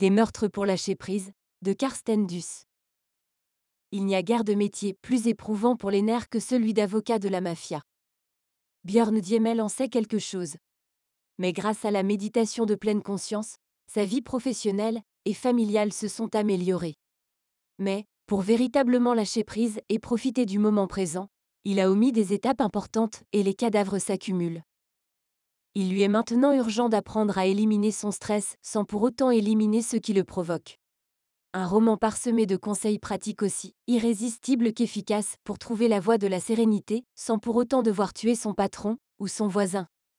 Des meurtres pour lâcher prise, de Carsten Duss. Il n'y a guère de métier plus éprouvant pour les nerfs que celui d'avocat de la mafia. Björn Diemel en sait quelque chose. Mais grâce à la méditation de pleine conscience, sa vie professionnelle et familiale se sont améliorées. Mais, pour véritablement lâcher prise et profiter du moment présent, il a omis des étapes importantes et les cadavres s'accumulent. Il lui est maintenant urgent d'apprendre à éliminer son stress sans pour autant éliminer ce qui le provoque. Un roman parsemé de conseils pratiques aussi irrésistibles qu'efficaces pour trouver la voie de la sérénité sans pour autant devoir tuer son patron ou son voisin.